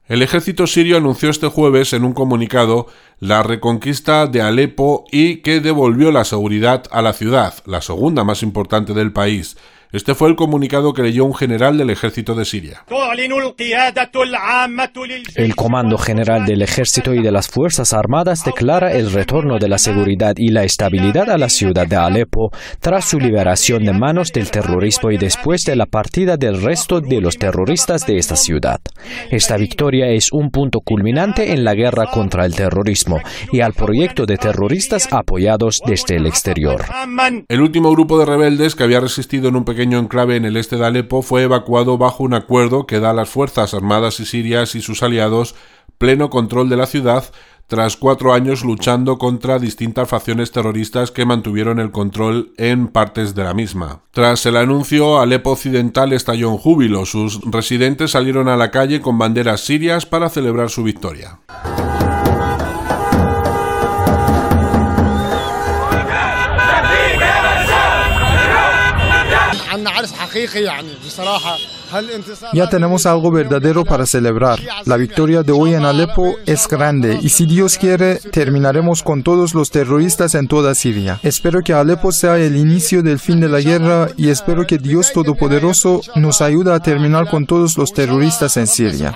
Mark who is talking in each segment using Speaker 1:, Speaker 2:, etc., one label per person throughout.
Speaker 1: El ejército sirio anunció este jueves en un comunicado la reconquista de Alepo y que devolvió la seguridad a la ciudad, la segunda más importante del país. Este fue el comunicado que leyó un general del ejército de Siria.
Speaker 2: El Comando General del Ejército y de las Fuerzas Armadas declara el retorno de la seguridad y la estabilidad a la ciudad de Alepo tras su liberación de manos del terrorismo y después de la partida del resto de los terroristas de esta ciudad. Esta victoria es un punto culminante en la guerra contra el terrorismo y al proyecto de terroristas apoyados desde el exterior.
Speaker 1: El último grupo de rebeldes que había resistido en un pequeño enclave en el este de Alepo fue evacuado bajo un acuerdo que da a las fuerzas armadas sirias y sus aliados pleno control de la ciudad tras 4 años luchando contra distintas facciones terroristas que mantuvieron el control en partes de la misma. Tras el anuncio, Alepo Occidental estalló en júbilo. Sus residentes salieron a la calle con banderas sirias para celebrar su victoria.
Speaker 3: Ya tenemos algo verdadero para celebrar. La victoria de hoy en Alepo es grande y si Dios quiere, terminaremos con todos los terroristas en toda Siria. Espero que Alepo sea el inicio del fin de la guerra y espero que Dios Todopoderoso nos ayude a terminar con todos los terroristas en Siria.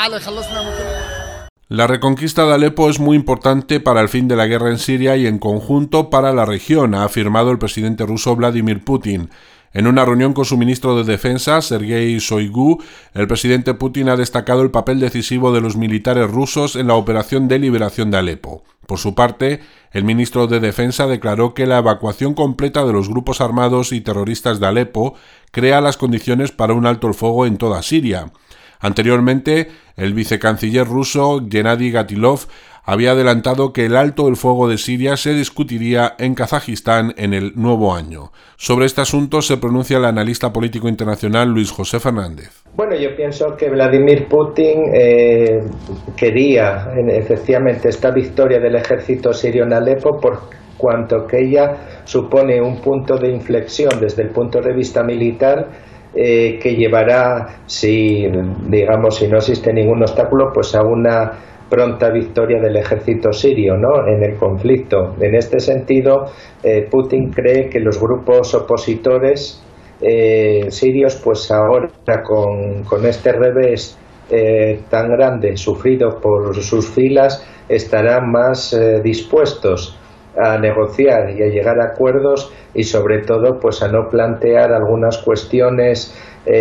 Speaker 1: La reconquista de Alepo es muy importante para el fin de la guerra en Siria y en conjunto para la región, ha afirmado el presidente ruso Vladimir Putin. En una reunión con su ministro de Defensa, Sergei Shoigu, el presidente Putin ha destacado el papel decisivo de los militares rusos en la operación de liberación de Alepo. Por su parte, el ministro de Defensa declaró que la evacuación completa de los grupos armados y terroristas de Alepo crea las condiciones para un alto el fuego en toda Siria. Anteriormente, el vicecanciller ruso Gennady Gatilov había adelantado que el alto el fuego de Siria se discutiría en Kazajistán en el nuevo año. Sobre este asunto se pronuncia el analista político internacional Luis José Fernández.
Speaker 4: Bueno, yo pienso que Vladimir Putin quería efectivamente esta victoria del ejército sirio en Alepo por cuanto que ella supone un punto de inflexión desde el punto de vista militar que llevará, si no existe ningún obstáculo, pues a una pronta victoria del ejército sirio, ¿no?, en el conflicto. En este sentido, Putin cree que los grupos opositores sirios, pues ahora con este revés tan grande sufrido por sus filas, estarán más dispuestos a negociar y a llegar a acuerdos y sobre todo pues a no plantear algunas cuestiones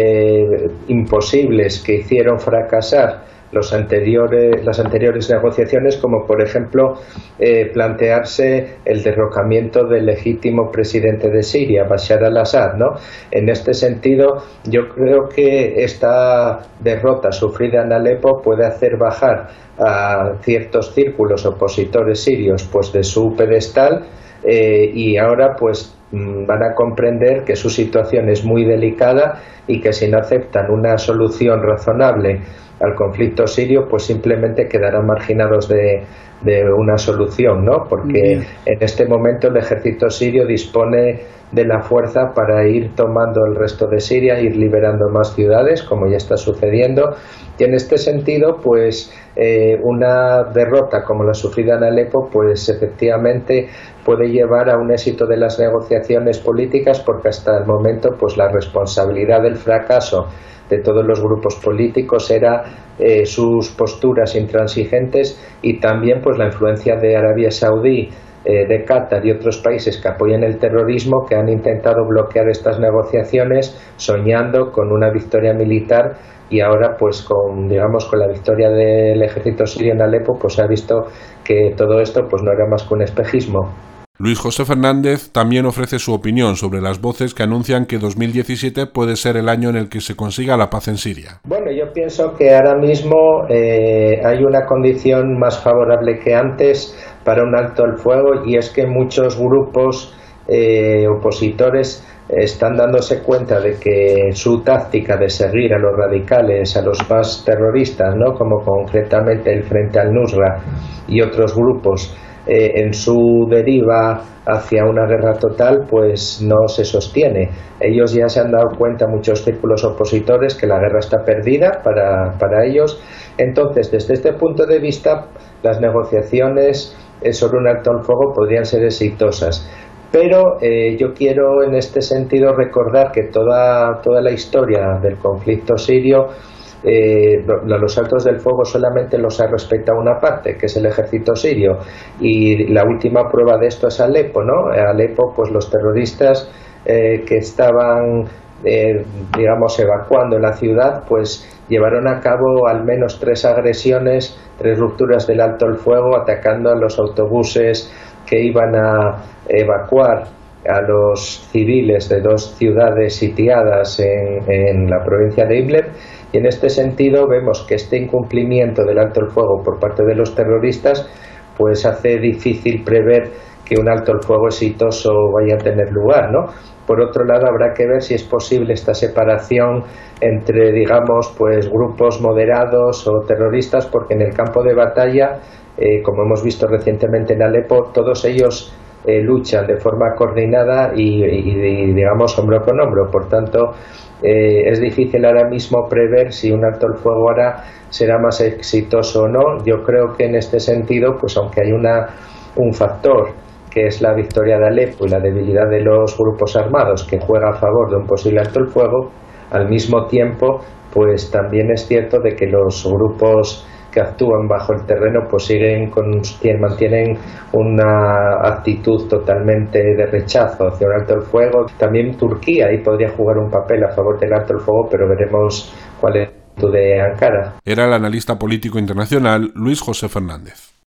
Speaker 4: imposibles que hicieron fracasar las anteriores negociaciones, como por ejemplo plantearse el derrocamiento del legítimo presidente de Siria, Bashar al-Assad, ¿no? En este sentido, yo creo que esta derrota sufrida en Alepo puede hacer bajar a ciertos círculos opositores sirios pues de su pedestal y ahora pues van a comprender que su situación es muy delicada y que si no aceptan una solución razonable al conflicto sirio, pues simplemente quedarán marginados de una solución, ¿no? Porque en este momento el ejército sirio dispone de la fuerza para ir tomando el resto de Siria, ir liberando más ciudades, como ya está sucediendo, y en este sentido, pues una derrota como la sufrida en Alepo, pues efectivamente puede llevar a un éxito de las negociaciones políticas, porque hasta el momento, pues la responsabilidad del fracaso de todos los grupos políticos era sus posturas intransigentes y también pues la influencia de Arabia Saudí, de Qatar y otros países que apoyan el terrorismo, que han intentado bloquear estas negociaciones soñando con una victoria militar, y ahora pues con la victoria del ejército sirio en Alepo pues se ha visto que todo esto pues no era más que un espejismo.
Speaker 1: Luis José Fernández también ofrece su opinión sobre las voces que anuncian que 2017 puede ser el año en el que se consiga la paz en Siria.
Speaker 4: Bueno, yo pienso que ahora mismo hay una condición más favorable que antes para un alto el fuego, y es que muchos grupos opositores están dándose cuenta de que su táctica de seguir a los radicales, a los más terroristas, ¿no?, como concretamente el Frente al-Nusra y otros grupos, en su deriva hacia una guerra total pues no se sostiene. Ellos ya se han dado cuenta, muchos círculos opositores, que la guerra está perdida para ellos. Entonces, desde este punto de vista, las negociaciones sobre un alto al fuego podrían ser exitosas. Pero yo quiero en este sentido recordar que toda la historia del conflicto sirio, los altos del fuego solamente los ha respetado una parte, que es el ejército sirio, y la última prueba de esto es Alepo, ¿no? Alepo, pues los terroristas que estaban evacuando la ciudad, pues llevaron a cabo al menos 3 agresiones, 3 rupturas del alto el fuego, atacando a los autobuses que iban a evacuar a los civiles de 2 ciudades sitiadas en la provincia de Idlib. Y en este sentido vemos que este incumplimiento del alto el fuego por parte de los terroristas pues hace difícil prever que un alto el fuego exitoso vaya a tener lugar, ¿no? Por otro lado, habrá que ver si es posible esta separación entre, pues grupos moderados o terroristas, porque en el campo de batalla, como hemos visto recientemente en Alepo, todos ellos luchan de forma coordinada y hombro con hombro. Por tanto, es difícil ahora mismo prever si un alto el fuego ahora será más exitoso o no. Yo creo que en este sentido, pues aunque hay un factor que es la victoria de Alepo y la debilidad de los grupos armados que juega a favor de un posible alto el fuego, al mismo tiempo pues también es cierto de que los grupos que actúan bajo el terreno pues mantienen una actitud totalmente de rechazo hacia un alto el fuego. También Turquía ahí podría jugar un papel a favor del alto el fuego, pero veremos cuál es la actitud de Ankara.
Speaker 1: Era el analista político internacional Luis José Fernández.